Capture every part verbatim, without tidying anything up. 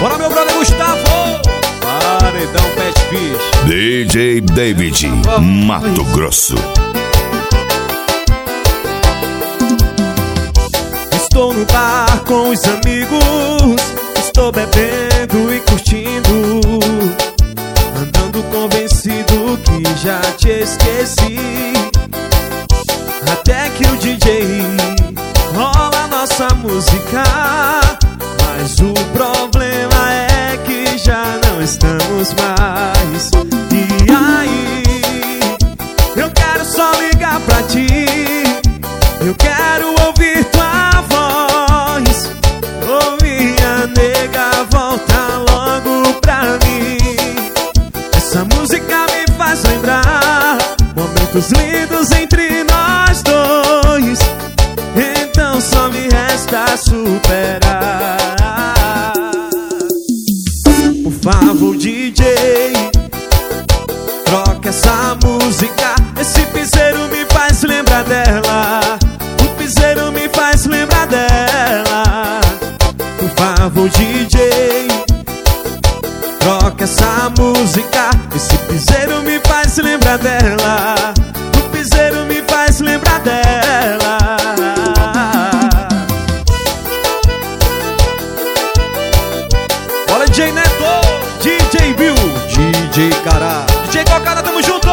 Bora, meu brother Gustavo. Paredão Pet Fish. D J David, Mato Grosso. Estou no bar com os amigos, estou bebendo e curtindo, andando convencido que já te esqueci. Até que o D J rola nossa música, mas o problema é que já não estamos mais. E aí, eu quero só ligar pra ti, eu quero ouvir tua voz. Ô minha nega, volta logo pra mim. Essa música me faz lembrar momentos lindos entre nós dois. Então só me resta superar. Por favor, D J, troca essa música. Esse piseiro me faz lembrar dela. O piseiro me faz lembrar dela. Por favor, D J, troca essa música. Esse piseiro me faz lembrar dela. O piseiro me faz lembrar dela. Bora, D J Neto, D J Bill, D J Cara, D J Cocada, tamo junto.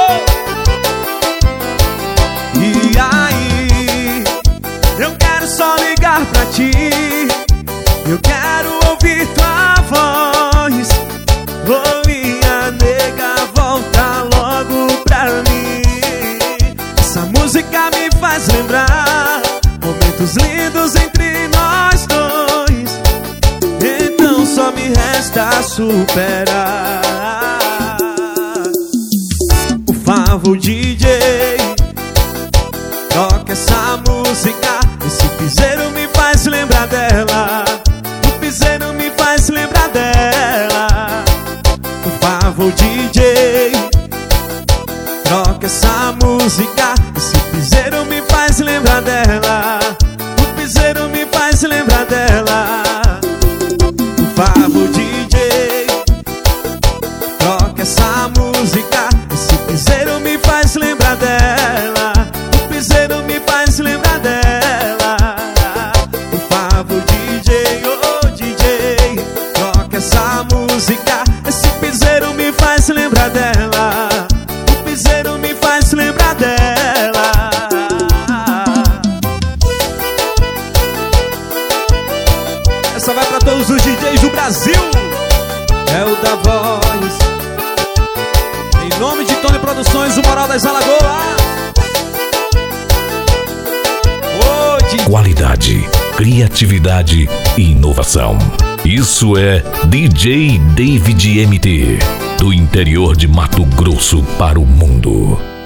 E aí, eu quero só ligar pra ti, eu quero ouvir tua voz. Ô minha nega, volta logo pra mim. Essa música me faz lembrar momentos lindos entre nós dois. Então só me resta superar. Por favor, D J, toca essa música. Esse piseiro me faz lembrar dela. O piseiro me faz lembrar dela. Por favor, D J, troca essa música. Esse piseiro me faz lembrar dela. O piseiro me faz lembrar dela. Por favor, D J, troca essa música. Esse piseiro me faz lembrar dela. O piseiro me faz lembrar dela. Por favor, D J, oh D J, troca essa música. Esse piseiro me faz lembrar dela. O piseiro me faz lembrar dela. Essa vai pra todos os D Js do Brasil. É o da voz. Em nome de Tony Produções, o Moral das Alagoas. Oh, de... Qualidade, criatividade e inovação. Isso é D J David M T, do interior de Mato Grosso para o mundo.